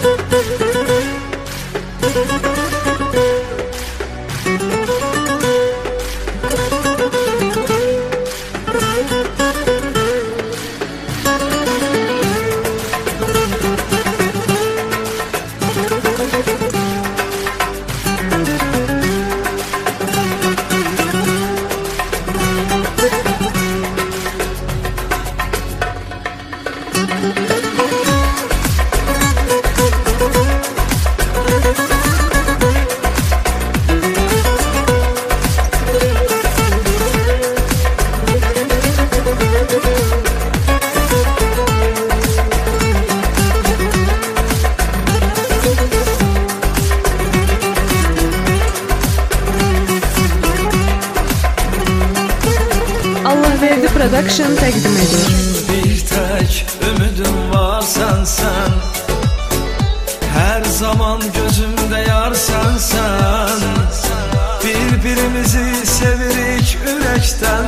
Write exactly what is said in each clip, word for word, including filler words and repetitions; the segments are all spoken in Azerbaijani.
Allahverdi Production təqdim edir. Bir tək ümidim var sənsən, hər zaman gözümdə yar sənsən. Bir-birimizi sevirik ürəkdən,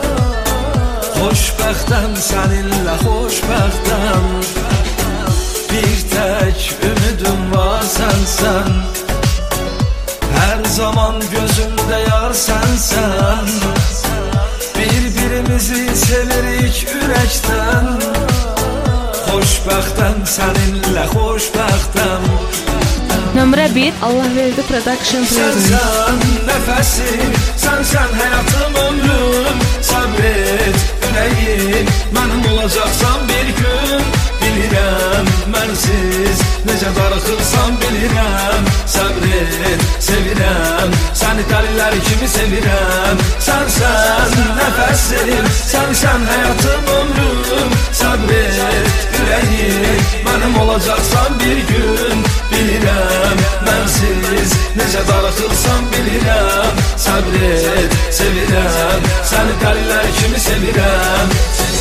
xoşbəxtəm səninlə xoşbəxtəm. Bir tək ümidim var sənsən, hər zaman gözümdə yar sənsən. Bir-birimizi sevirik ürəkdən, xoşbəxtəm səninlə xoşbəxtəm. Nömrə bir Allahverdi Production prezent. Sənsən nəfəsim, sənsən həyatım, ömrüm. Səbr et ürəyim, mənim olacaqsan bir gün. Bilirəm mənsiz necə darıxırsan, bilirəm. Səbr et, sevirəm, səni dəlilər kimi sevirəm. Sənsən nəfəsim, sənsən həyatım, ömrüm. Səbr et ürəyim, mənim olacaqsan bir gün. Bilirəm mənsiz necə darıxırsan, bilirəm. Səbr et, sevirəm, səni dəlilər kimi sevirəm.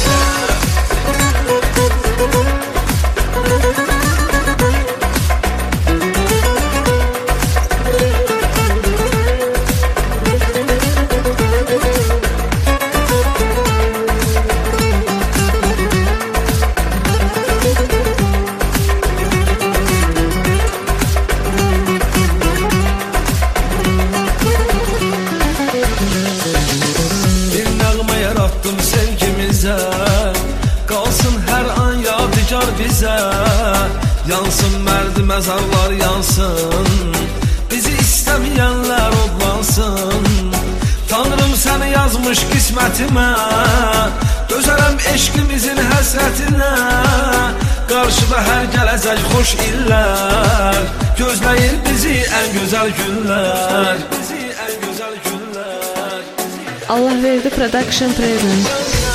Qalsın hər an yadigar bizə, yansın mərdi məzarlar yansın, bizi istəməyənlər odlansın. Tanrım səni yazmış qismətimə, dözərəm eşqimizin həsrətinə. Qarşıda hər gələcək xoş illər, gözləyir bizi ən gözəl günlər. Allahverdi Production prezent.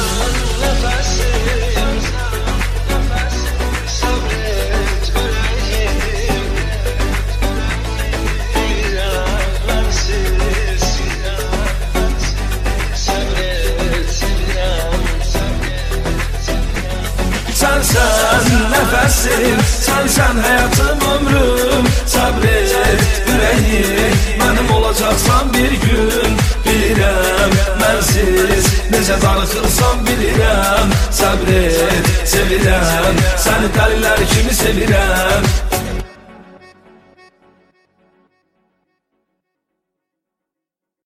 Sənsən nəfəsim, sənsən həyatım, ömrüm. Səbr et ürəyim, mənim olacaqsan bir gün. Bilirəm mənsiz necə darıxırsan, bilirəm. Səbr et, sevirəm, səni dəlilər kimi sevirəm.